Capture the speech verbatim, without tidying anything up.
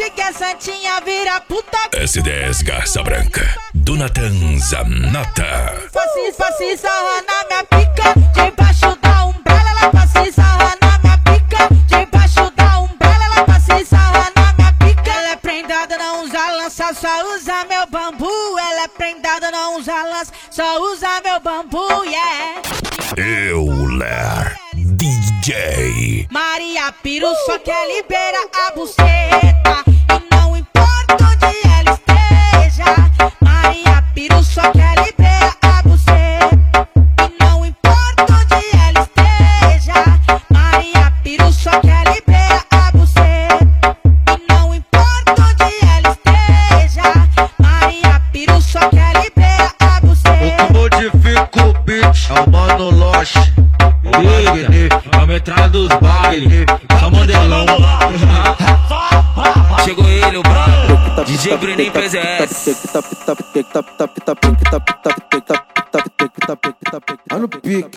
finge que é santinha, vira puta. S dez Garça Branca, do Natan Zanata. Faci, faci, sarra na minha pica, debaixo da umbrella. Ela faci, sarra na minha pica, debaixo da umbrella. Ela faci, sarra na minha pica. Ela é prendada, não usa lança, só usa meu bambu. Ela é prendada, não usa lança, só usa meu bambu, yeah. Euler D J Maria Piru só quer libera a buceta, e não importa onde ela esteja. Maria Piru só quer libera a buceta, e não importa onde ela esteja. Maria Piru só quer libera a buceta, e não importa onde ela esteja. Maria Piru só quer libera a buceta. O que modifica o beat é o Mano Loche. Eita, a metralha dos bailes, só modelão. Chegou ele, o branco, D J Bruninho P Z S. Tá no pique.